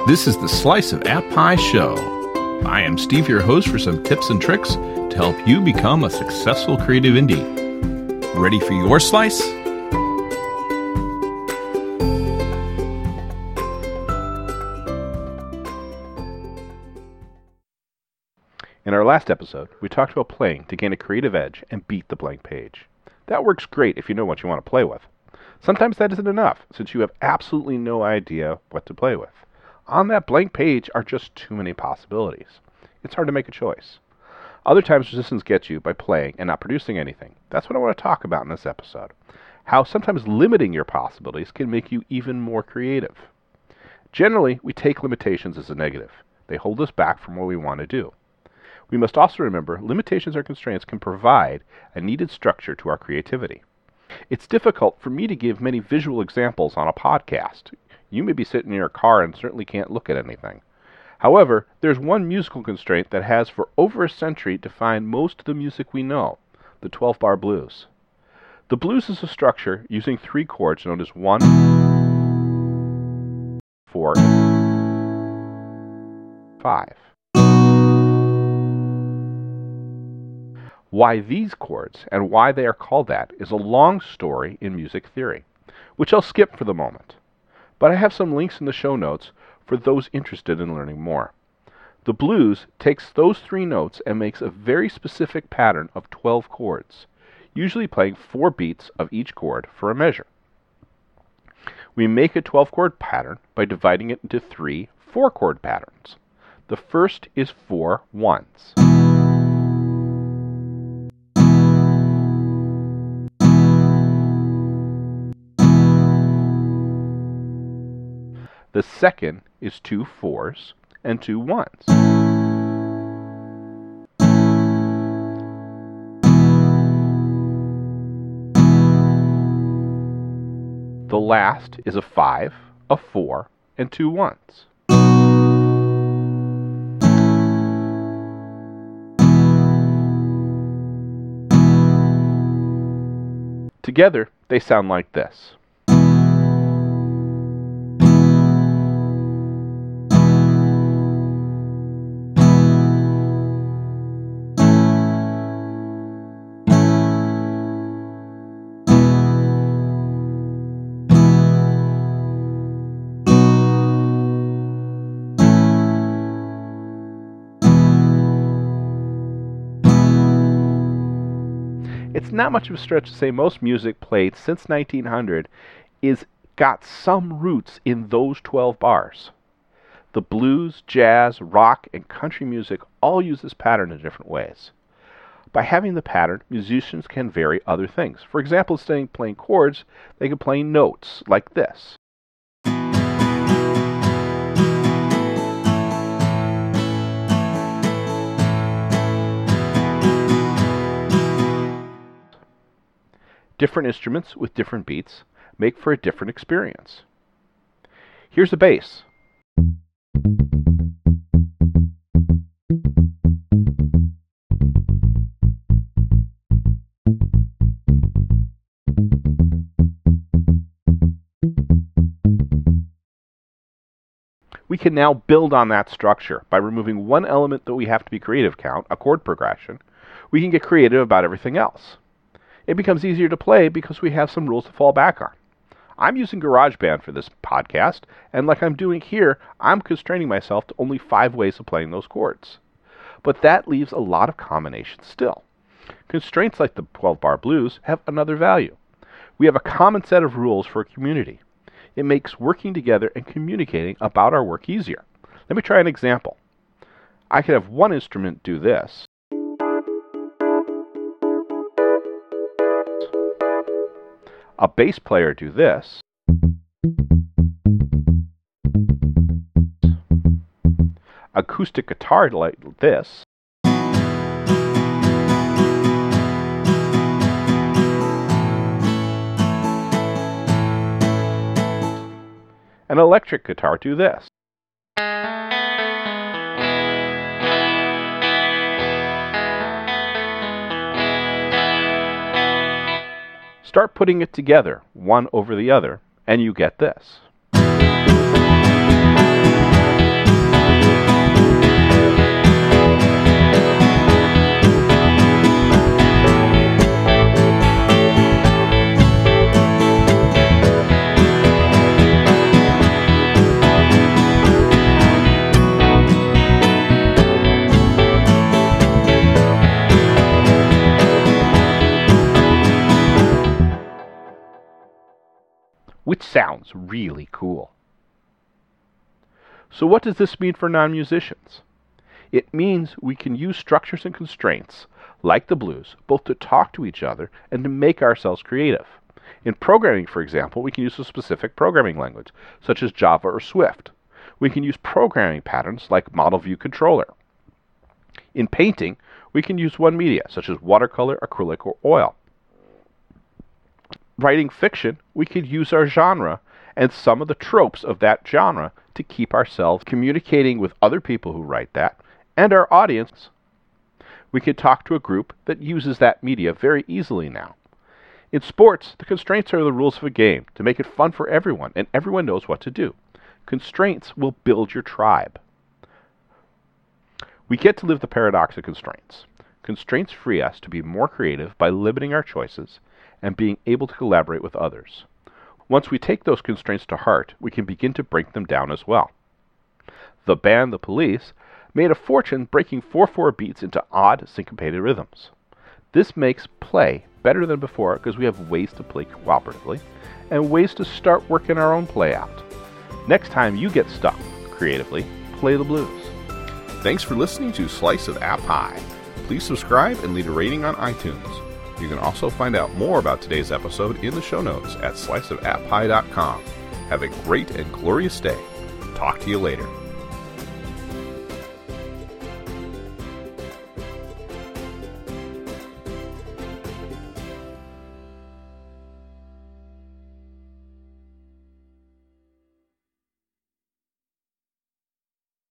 This is the Slice of App Pie Show. I am Steve, your host, for some tips and tricks to help you become a successful creative indie. Ready for your slice? In our last episode, we talked about playing to gain a creative edge and beat the blank page. That works great if you know what you want to play with. Sometimes that isn't enough, since you have absolutely no idea what to play with. On that blank page are just too many possibilities. It's hard to make a choice. Other times resistance gets you by playing and not producing anything. That's what I want to talk about in this episode. How sometimes limiting your possibilities can make you even more creative. Generally, we take limitations as a negative. They hold us back from what we want to do. We must also remember limitations or constraints can provide a needed structure to our creativity. It's difficult for me to give many visual examples on a podcast. You may be sitting in your car and certainly can't look at anything. However, there's one musical constraint that has for over a century defined most of the music we know, the 12-bar blues. The blues is a structure using three chords known as 1, 4, 5. Why these chords and why they are called that is a long story in music theory, which I'll skip for the moment. But I have some links in the show notes for those interested in learning more. The blues takes those three notes and makes a very specific pattern of 12 chords, usually playing 4 beats of each chord for a measure. We make a 12-chord pattern by dividing it into 3 4-chord patterns. The first is 4 ones. The second is 2 4s and 2 1s. The last is a 5, a 4, and 2 1s. Together, they sound like this. It's not much of a stretch to say most music played since 1900 is got some roots in those 12 bars. The blues, jazz, rock, and country music all use this pattern in different ways. By having the pattern, musicians can vary other things. For example, instead of playing chords, they can play notes like this. Different instruments with different beats make for a different experience. Here's the bass. We can now build on that structure. By removing one element that we have to be creative count, a chord progression, we can get creative about everything else. It becomes easier to play because we have some rules to fall back on. I'm using GarageBand for this podcast, and like I'm doing here, I'm constraining myself to only 5 ways of playing those chords. But that leaves a lot of combinations still. Constraints like the 12-bar blues have another value. We have a common set of rules for a community. It makes working together and communicating about our work easier. Let me try an example. I could have one instrument do this. A bass player do this. Acoustic guitar like this. An electric guitar do this. Start putting it together, one over the other, and you get this. which sounds really cool. So what does this mean for non-musicians? It means we can use structures and constraints, like the blues, both to talk to each other and to make ourselves creative. In programming, for example, we can use a specific programming language, such as Java or Swift. We can use programming patterns like Model View Controller. In painting, we can use one media, such as watercolor, acrylic, or oil. Writing fiction, we could use our genre and some of the tropes of that genre to keep ourselves communicating with other people who write that and our audience. We could talk to a group that uses that media very easily now. In sports, the constraints are the rules of a game to make it fun for everyone, and everyone knows what to do. Constraints will build your tribe. We get to live the paradox of constraints. Constraints free us to be more creative by limiting our choices and being able to collaborate with others. Once we take those constraints to heart, we can begin to break them down as well. The band The Police made a fortune breaking 4/4 beats into odd, syncopated rhythms. This makes play better than before because we have ways to play cooperatively and ways to start working our own play out. Next time you get stuck creatively, play the blues. Thanks for listening to Slice of App Pie. Please subscribe and leave a rating on iTunes. You can also find out more about today's episode in the show notes at sliceofapp.pie.com. Have a great and glorious day. Talk to you later.